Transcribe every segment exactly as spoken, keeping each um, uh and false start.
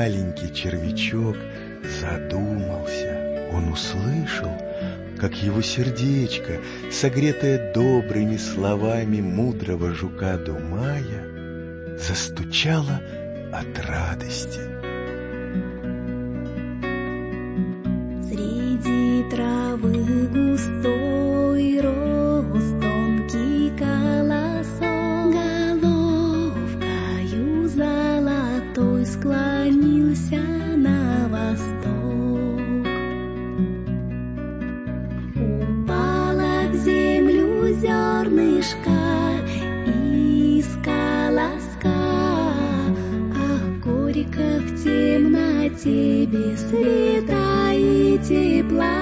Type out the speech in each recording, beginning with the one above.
маленький червячок задумался. Он услышал, как его сердечко, согретое добрыми словами мудрого жука Думая, застучало от радости. Среди травы густой рос тонкий колосок, головкою золотой склонился на восток. Упала в землю зернышко из колоска, ах, горько в темноте без света и тепла.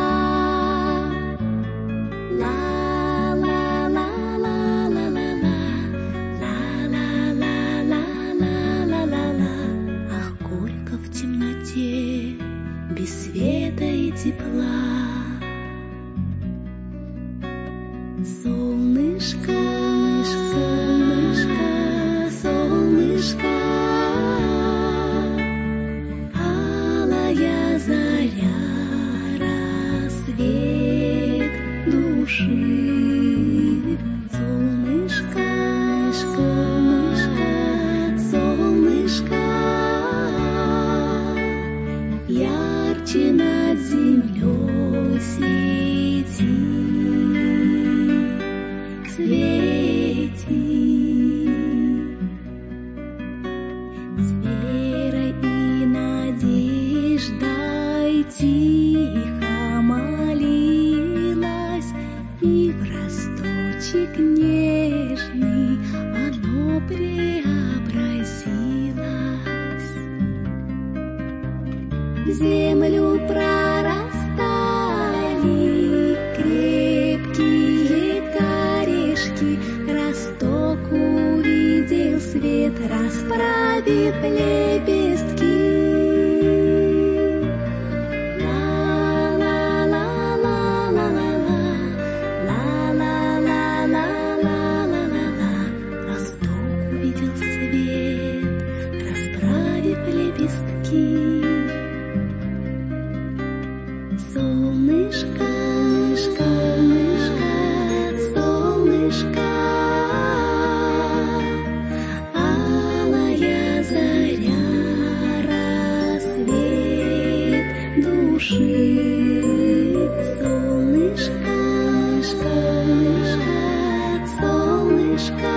Ах, горько в темноте без света и тепла. Солнышко, солнышко, солнышко, алая заря, рассвет души. Солнышко, солнышко, солнышко, ярче над землей свети, свети. С верой и надеждой тихо молилась, и в росточек нежный оно преобразилось. В землю прорастали крепкие корешки, росток увидел свет, расправив лепестки. Росток увидел свет, расправив лепестки. Солнышко, солнышко, солнышко, алая заря, рассвет души. Солнышко, солнышко, солнышко,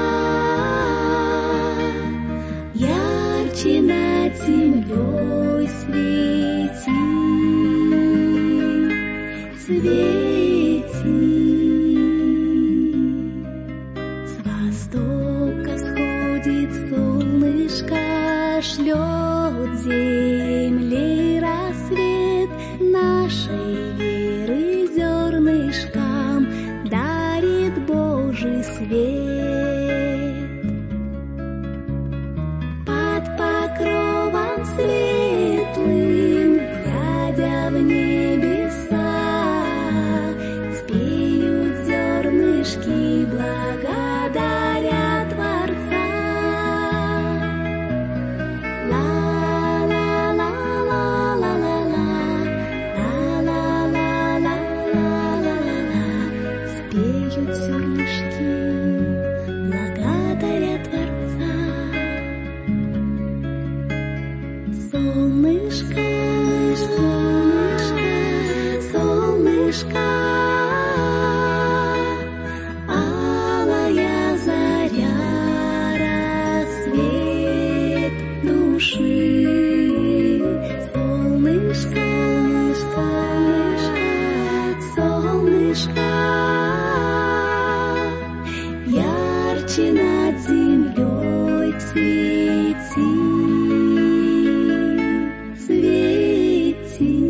ярче над землей свети, свети. С востока всходит солнышко, шлет земле рассвет, нашей веры зернышкам дарит Божий свет. Под покровом светлым, глядя в небеса, спеют зернышки, благодаря Творца. Ла-ла-ла-ла-ла-ла-ла, ла-ла-ла-ла-ла-ла-ла, спеют зернышки, благодаря Творца. Солнышко, солнышко, солнышко, алая заря, рассвет души. Солнышко, солнышко, солнышко, ярче над землей свети, свети.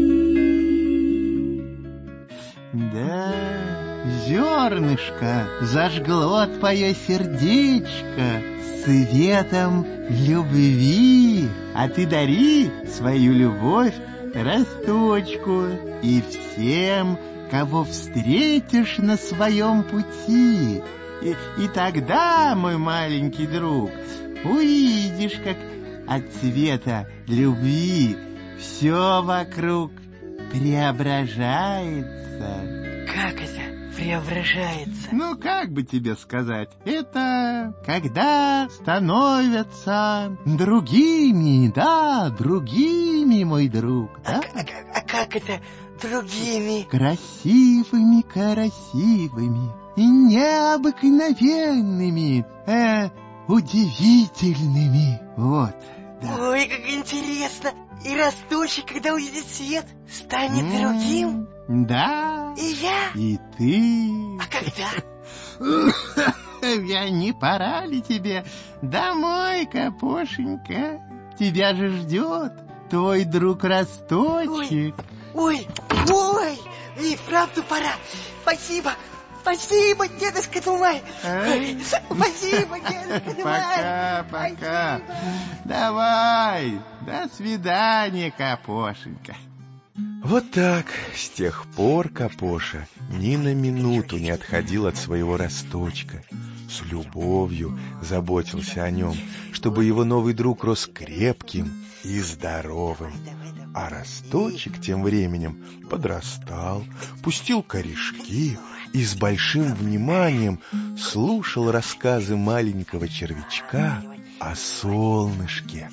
Да, зернышко зажгло твое сердечко светом любви, а ты дари свою любовь росточку и всем, кого встретишь на своем пути. И, и тогда, мой маленький друг, увидишь, как от цвета любви все вокруг преображается. Как это преображается? Ну, как бы тебе сказать, это когда становятся другими, да, другими, мой друг, да? А, а, а как это другими? Красивыми, красивыми и необыкновенными, э, удивительными, вот, да. Ой, как интересно! И растущий, когда увидит свет, станет М, другим? Да. И я? И ты. А когда? Я не пора ли тебе домой, Капошенька? Тебя же ждет твой друг Росточек. Ой, ой, и вправду пора. Спасибо, спасибо, дедушка Думай. Ай. Спасибо, дедушка Думай. Пока, пока. Давай, до свидания, Капошенька. Вот так с тех пор Капоша ни на минуту не отходил от своего Росточка. С любовью заботился о нем, чтобы его новый друг рос крепким и здоровым. А Росточек тем временем подрастал, пустил корешки и с большим вниманием слушал рассказы маленького червячка о солнышке.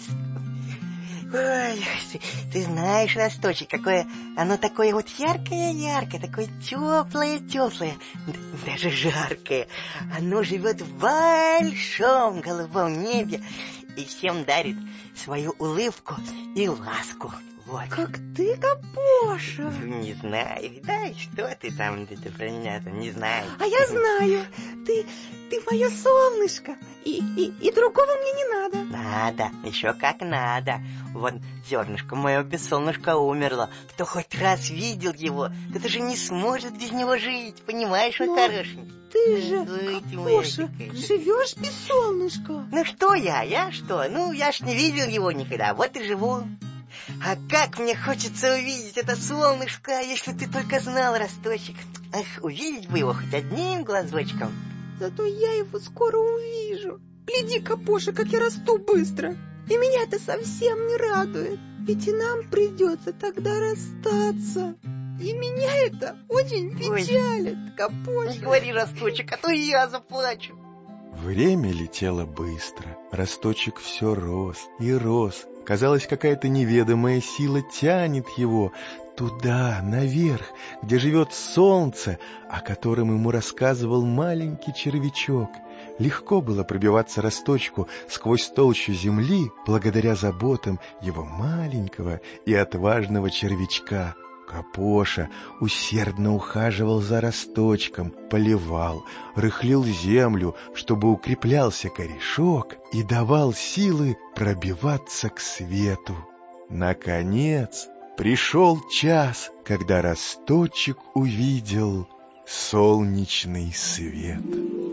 Ой, ты, ты знаешь, Росточек, какое оно такое вот яркое-яркое, такое теплое-теплое, даже жаркое. Оно живет в большом голубом небе и всем дарит свою улыбку и ласку. Вот. Как ты, Капоша. Не знаю, да, что ты там где-то про меня там не знаешь. А я знаю, ты, ты мое солнышко, и, и, и другого мне не надо. Надо, еще как надо. Вот зернышко мое без солнышка умерло. Кто хоть раз видел его, тот уже не сможет без него жить. Понимаешь, мой Но хорошенький? Ты же, Ой, ты моя Капоша, такая. живешь без солнышка. Ну что я, я что? Ну, я ж не видел его никогда, вот и живу. А как мне хочется увидеть это солнышко, если ты только знал, Росточек. Ах, увидеть бы его хоть одним глазочком. Зато я его скоро увижу. Гляди, Капоша, как я расту быстро. И меня это совсем не радует. Ведь и нам придется тогда расстаться. И меня это очень печалит, Не Капоша. говори, Росточек, а то и я заплачу. Время летело быстро. Росточек все рос и рос. Казалось, какая-то неведомая сила тянет его туда, наверх, где живет солнце, о котором ему рассказывал маленький червячок. Легко было пробиваться Росточку сквозь толщу земли благодаря заботам его маленького и отважного червячка. Капоша усердно ухаживал за Росточком, поливал, рыхлил землю, чтобы укреплялся корешок и давал силы пробиваться к свету. Наконец пришел час, когда Росточек увидел солнечный свет.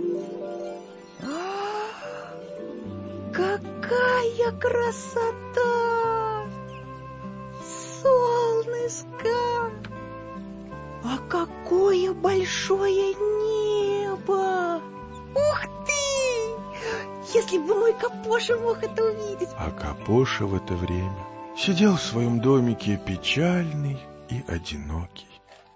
Какая красота! Солнышко! А какое большое небо! Ух ты! Если бы мой Капоша мог это увидеть! А Капоша в это время сидел в своем домике печальный и одинокий.